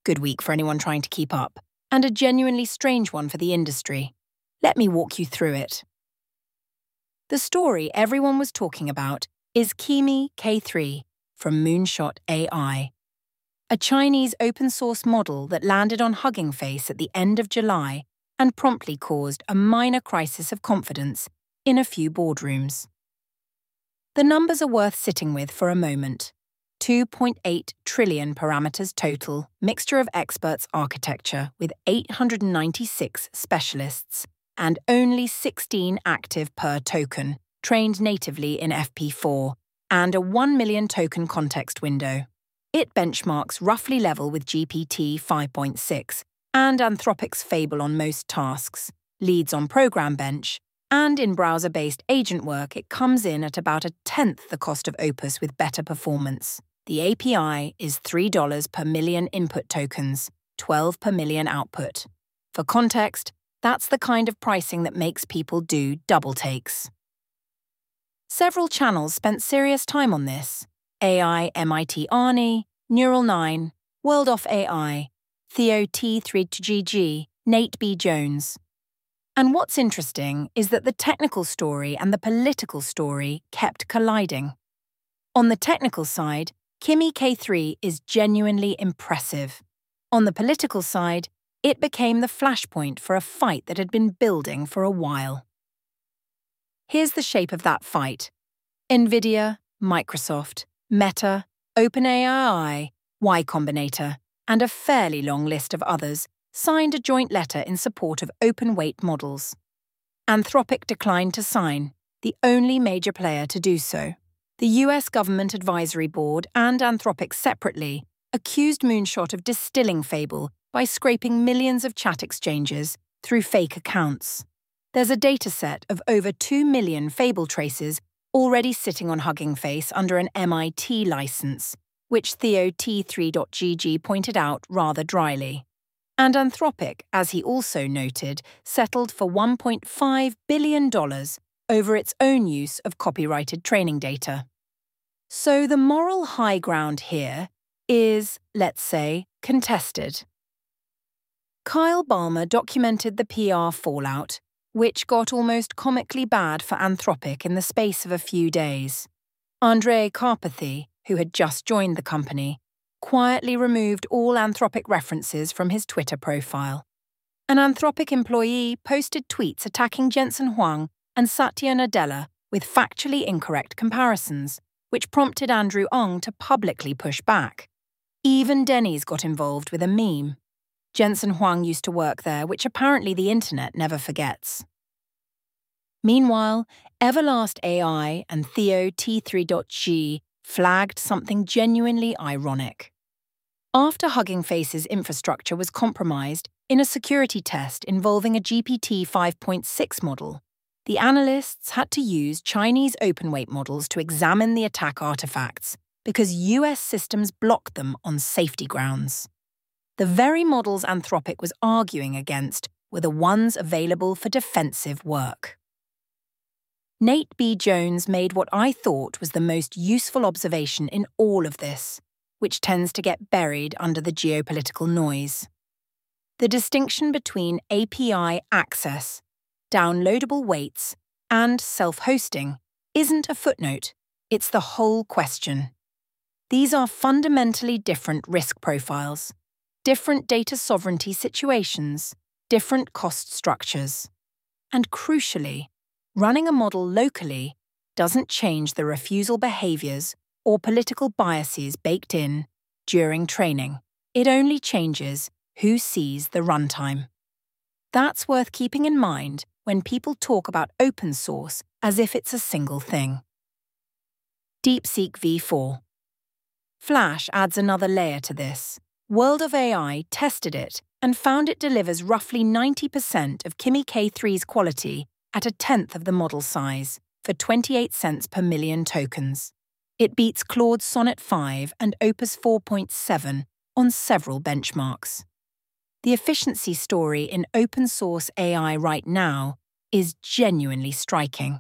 Good week for anyone trying to keep up, and a genuinely strange one for the industry. Let me walk you through it. The story everyone was talking about is Kimi K3 from Moonshot AI, a Chinese open-source model that landed on Hugging Face at the end of July and promptly caused a minor crisis of confidence in a few boardrooms. The numbers are worth sitting with for a moment. 2.8 trillion parameters total, mixture of experts architecture with 896 specialists and only 16 active per token, trained natively in FP4, and a 1 million token context window. It benchmarks roughly level with GPT 5.6 and Anthropic's Fable on most tasks, leads on Program Bench, and in browser-based agent work it comes in at about 1/10 the cost of Opus with better performance. The API is $3 per million input tokens, 12 per million output. For context, that's the kind of pricing that makes people do double takes. Several channels spent serious time on this. AI MIT Arnie, Neural 9, World of AI, Theo T3GG, Nate B. Jones. And what's interesting is that the technical story and the political story kept colliding. On the technical side, Kimi K3 is genuinely impressive. On the political side, it became the flashpoint for a fight that had been building for a while. Here's the shape of that fight. NVIDIA, Microsoft, Meta, OpenAI, Y Combinator, and a fairly long list of others signed a joint letter in support of open-weight models. Anthropic declined to sign, the only major player to do so. The US Government Advisory Board and Anthropic separately accused Moonshot of distilling Fable by scraping millions of chat exchanges through fake accounts. There's a dataset of over 2 million Fable traces already sitting on Hugging Face under an MIT license, which Theo T3.GG pointed out rather dryly. And Anthropic, as he also noted, settled for $1.5 billion over its own use of copyrighted training data. So the moral high ground here is, let's say, contested. Kyle Balmer documented the PR fallout, which got almost comically bad for Anthropic in the space of a few days. Andrei Karpathy, who had just joined the company, quietly removed all Anthropic references from his Twitter profile. An Anthropic employee posted tweets attacking Jensen Huang and Satya Nadella with factually incorrect comparisons, which prompted Andrew Ng to publicly push back. Even Denny's got involved with a meme. Jensen Huang used to work there, which apparently the internet never forgets. Meanwhile, Everlast AI and Theo T3.G flagged something genuinely ironic. After Hugging Face's infrastructure was compromised in a security test involving a GPT 5.6 model, the analysts had to use Chinese open-weight models to examine the attack artifacts because US systems blocked them on safety grounds. The very models Anthropic was arguing against were the ones available for defensive work. Nate B. Jones made what I thought was the most useful observation in all of this, which tends to get buried under the geopolitical noise. The distinction between API access, downloadable weights, and self-hosting isn't a footnote, it's the whole question. These are fundamentally different risk profiles, different data sovereignty situations, different cost structures. And crucially, running a model locally doesn't change the refusal behaviors or political biases baked in during training. It only changes who sees the runtime. That's worth keeping in mind when people talk about open source as if it's a single thing. DeepSeek v4. Flash adds another layer to this. World of AI tested it and found it delivers roughly 90% of Kimi K3's quality at 1/10 of the model size for 28 cents per million tokens. It beats Claude Sonnet 5 and Opus 4.7 on several benchmarks. The efficiency story in open source AI right now is genuinely striking.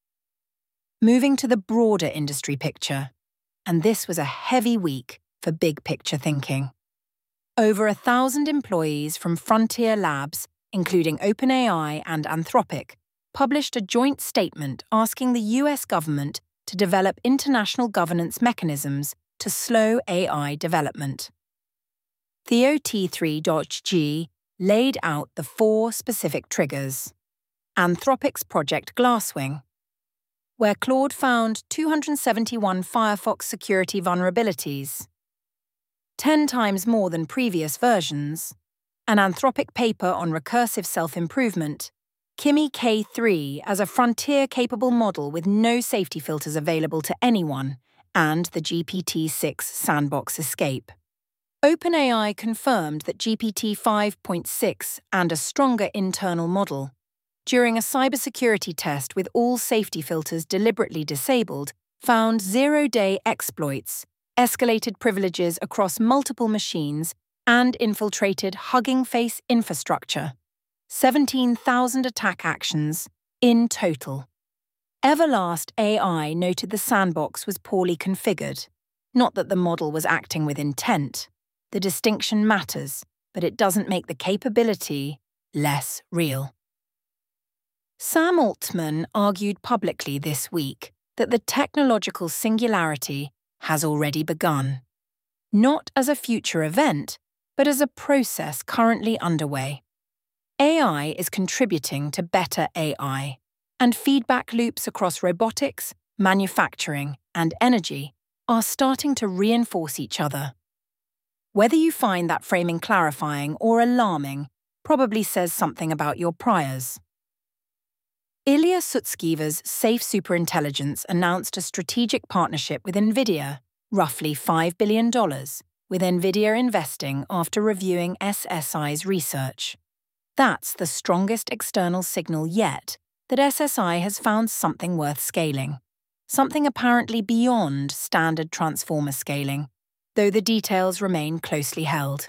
Moving to the broader industry picture, and this was a heavy week for big picture thinking. Over 1,000 employees from Frontier Labs, including OpenAI and Anthropic, published a joint statement asking the US government to develop international governance mechanisms to slow AI development. Theo T3.G laid out the 4 specific triggers. Anthropic's Project Glasswing, where Claude found 271 Firefox security vulnerabilities, 10 times more than previous versions. An Anthropic paper on recursive self-improvement, Kimi K3 as a frontier-capable model with no safety filters available to anyone, and the GPT-6 sandbox escape. OpenAI confirmed that GPT 5.6 and a stronger internal model, during a cybersecurity test with all safety filters deliberately disabled, found zero-day exploits, escalated privileges across multiple machines, and infiltrated Hugging Face infrastructure. 17,000 attack actions in total. Everlast AI noted the sandbox was poorly configured. Not that the model was acting with intent. The distinction matters, but it doesn't make the capability less real. Sam Altman argued publicly this week that the technological singularity has already begun, not as a future event, but as a process currently underway. AI is contributing to better AI, and feedback loops across robotics, manufacturing, and energy are starting to reinforce each other. Whether you find that framing clarifying or alarming probably says something about your priors. Ilya Sutskever's Safe Superintelligence announced a strategic partnership with NVIDIA, roughly $5 billion, with NVIDIA investing after reviewing SSI's research. That's the strongest external signal yet that SSI has found something worth scaling, something apparently beyond standard transformer scaling, though the details remain closely held.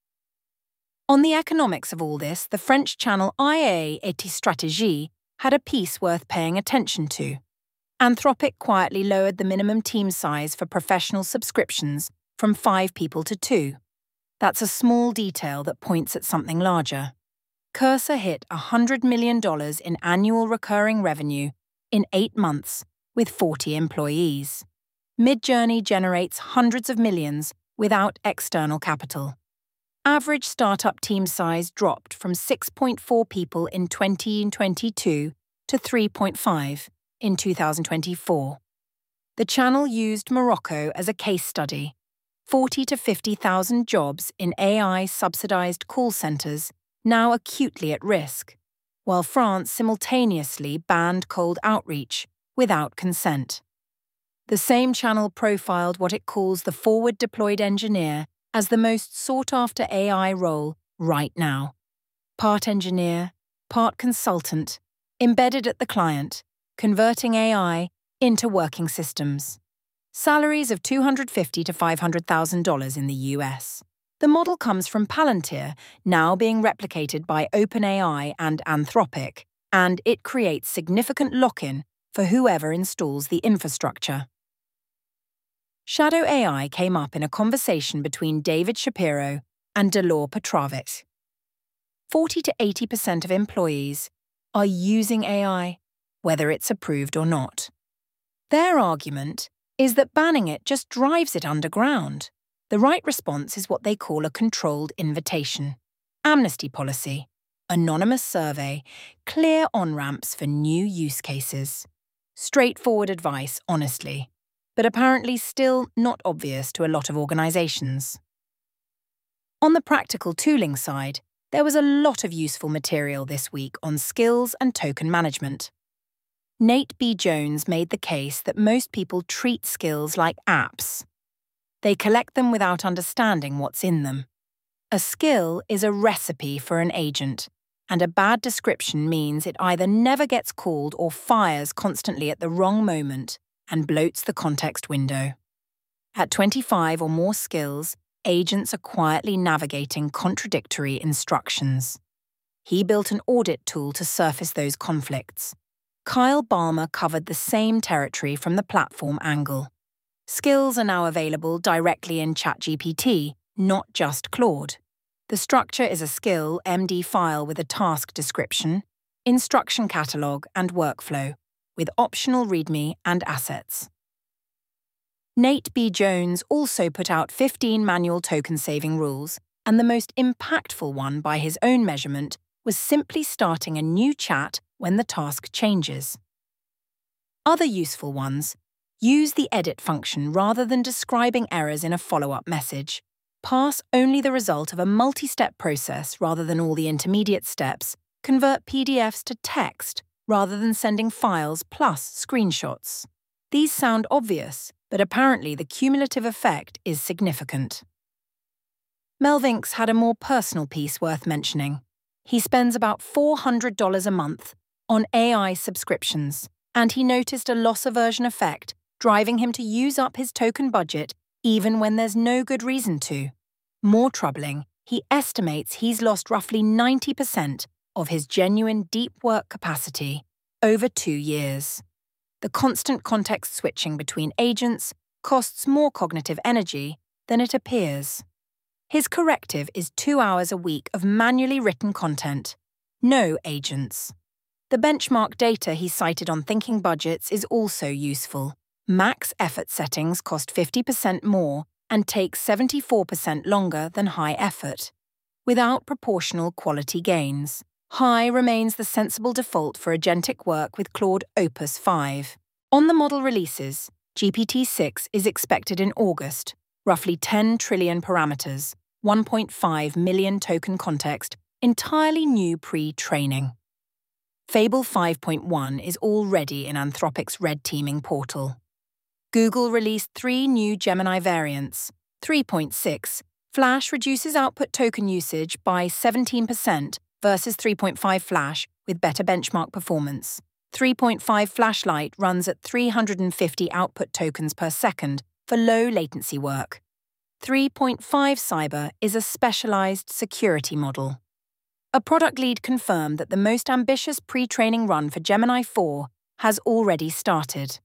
On the economics of all this, the French channel IA et Stratégie had a piece worth paying attention to. Anthropic quietly lowered the minimum team size for professional subscriptions from 5 people to 2. That's a small detail that points at something larger. Cursor hit $100 million in annual recurring revenue in 8 months with 40 employees. Midjourney generates hundreds of millions without external capital. Average startup team size dropped from 6.4 people in 2022 to 3.5 in 2024. The channel used Morocco as a case study. 40 to 50,000 jobs in AI-subsidized call centers now acutely at risk, while France simultaneously banned cold outreach without consent. The same channel profiled what it calls the forward-deployed engineer as the most sought-after AI role right now. Part engineer, part consultant, embedded at the client, converting AI into working systems. Salaries of $250,000 to $500,000 in the US. The model comes from Palantir, now being replicated by OpenAI and Anthropic, and it creates significant lock-in for whoever installs the infrastructure. Shadow AI came up in a conversation between David Shapiro and Delor Petrovic. 40 to 80% of employees are using AI, whether it's approved or not. Their argument is that banning it just drives it underground. The right response is what they call a controlled invitation, amnesty policy, anonymous survey, clear on-ramps for new use cases. Straightforward advice, honestly, but apparently still not obvious to a lot of organizations. On the practical tooling side, there was a lot of useful material this week on skills and token management. Nate B. Jones made the case that most people treat skills like apps. They collect them without understanding what's in them. A skill is a recipe for an agent, and a bad description means it either never gets called or fires constantly at the wrong moment and bloats the context window. At 25 or more skills, agents are quietly navigating contradictory instructions. He built an audit tool to surface those conflicts. Kyle Balmer covered the same territory from the platform angle. Skills are now available directly in ChatGPT, not just Claude. The structure is a skill MD file with a task description, instruction catalog, and workflow, with optional README and assets. Nate B. Jones also put out 15 manual token-saving rules, and the most impactful one by his own measurement was simply starting a new chat when the task changes. Other useful ones: use the edit function rather than describing errors in a follow-up message. Pass only the result of a multi-step process rather than all the intermediate steps. Convert PDFs to text rather than sending files plus screenshots. These sound obvious, but apparently the cumulative effect is significant. Melvinx had a more personal piece worth mentioning. He spends about $400 a month on AI subscriptions, and he noticed a loss aversion effect, driving him to use up his token budget even when there's no good reason to. More troubling, he estimates he's lost roughly 90% of his genuine deep work capacity over 2 years. The constant context switching between agents costs more cognitive energy than it appears. His corrective is 2 hours a week of manually written content. No agents. The benchmark data he cited on Thinking Budgets is also useful. Max effort settings cost 50% more and take 74% longer than high effort, without proportional quality gains. High remains the sensible default for agentic work with Claude Opus 5. On the model releases, GPT-6 is expected in August, roughly 10 trillion parameters, 1.5 million token context, entirely new pre-training. Fable 5.1 is already in Anthropic's red teaming portal. Google released 3 new Gemini variants. 3.6, Flash reduces output token usage by 17% versus 3.5 Flash with better benchmark performance. 3.5 Flashlight runs at 350 output tokens per second for low latency work. 3.5 Cyber is a specialized security model. A product lead confirmed that the most ambitious pre-training run for Gemini 4 has already started.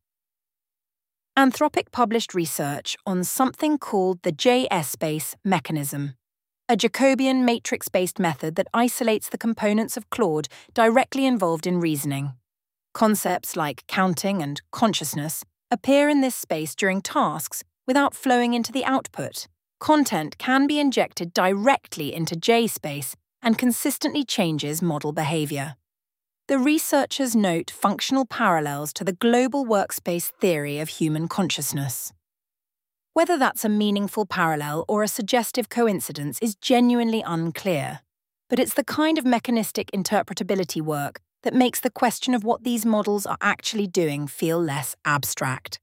Anthropic published research on something called the JS-space mechanism, a Jacobian matrix-based method that isolates the components of Claude directly involved in reasoning. Concepts like counting and consciousness appear in this space during tasks without flowing into the output. Content can be injected directly into J-space and consistently changes model behavior. The researchers note functional parallels to the global workspace theory of human consciousness. Whether that's a meaningful parallel or a suggestive coincidence is genuinely unclear, but it's the kind of mechanistic interpretability work that makes the question of what these models are actually doing feel less abstract.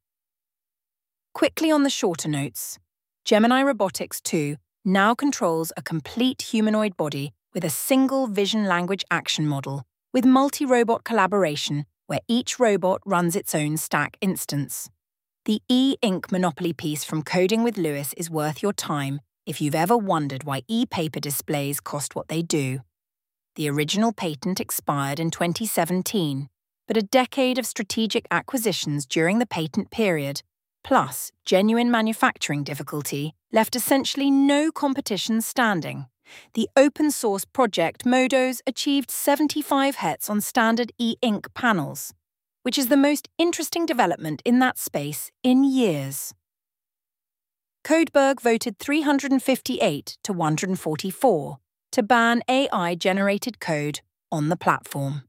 Quickly on the shorter notes, Gemini Robotics 2 now controls a complete humanoid body with a single vision language action model, with multi-robot collaboration where each robot runs its own stack instance. The e-ink Monopoly piece from Coding with Lewis is worth your time if you've ever wondered why e-paper displays cost what they do. The original patent expired in 2017, but a decade of strategic acquisitions during the patent period, plus genuine manufacturing difficulty, left essentially no competition standing. The open-source project Modos achieved 75 hits on standard e-ink panels, which is the most interesting development in that space in years. Codeberg voted 358 to 144 to ban AI-generated code on the platform.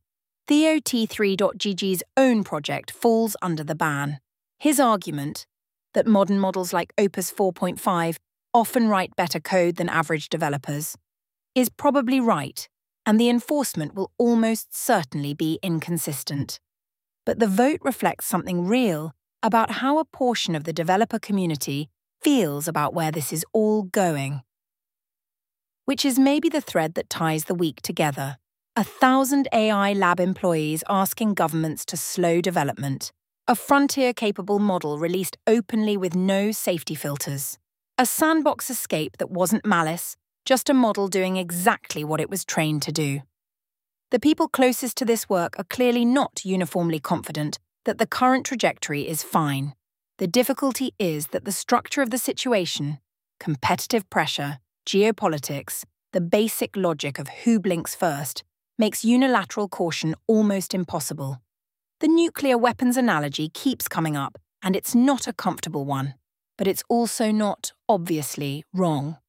TheoT3.gg's own project falls under the ban. His argument, that modern models like Opus 4.5 often write better code than average developers, is probably right, and the enforcement will almost certainly be inconsistent. But the vote reflects something real about how a portion of the developer community feels about where this is all going. Which is maybe the thread that ties the week together. 1,000 AI lab employees asking governments to slow development. A frontier-capable model released openly with no safety filters. A sandbox escape that wasn't malice, just a model doing exactly what it was trained to do. The people closest to this work are clearly not uniformly confident that the current trajectory is fine. The difficulty is that the structure of the situation, competitive pressure, geopolitics, the basic logic of who blinks first makes unilateral caution almost impossible. The nuclear weapons analogy keeps coming up, and it's not a comfortable one, but it's also not obviously wrong.